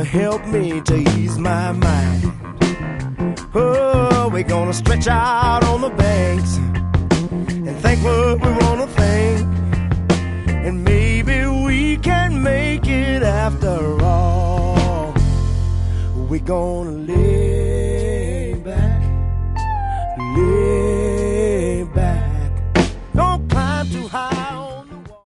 gonna help me to ease my mind. Oh, we're gonna stretch out on the banks and think what we wanna think, and maybe we can make it after all. We're gonna live